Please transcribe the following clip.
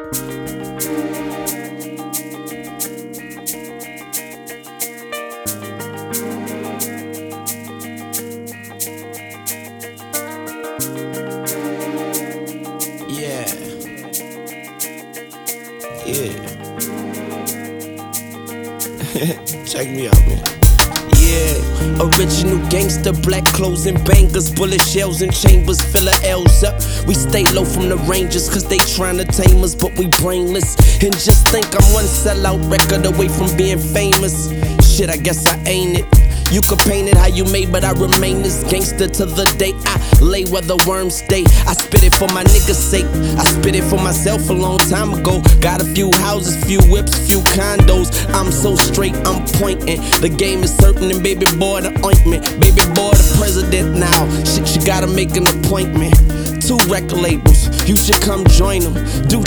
Yeah. Yeah. Check me out, man. Yeah, original gangster, black clothes and bangers, bullet shells and chambers, fill our L's up. We stay low from the Rangers, cause they tryna tame us, but we brainless. And just think I'm one sellout record away from being famous. Shit, I guess I ain't it. You could paint it how you may, but I remain this gangster to the day I lay where the worms stay. I spit it for my niggas' sake, I spit it for myself a long time ago. Got a few houses, few whips, few condos. I'm so straight, I'm pointing. The game is certain and baby boy the ointment. Baby boy the president now, shit you gotta make an appointment. 2 record labels, you should come join them. Do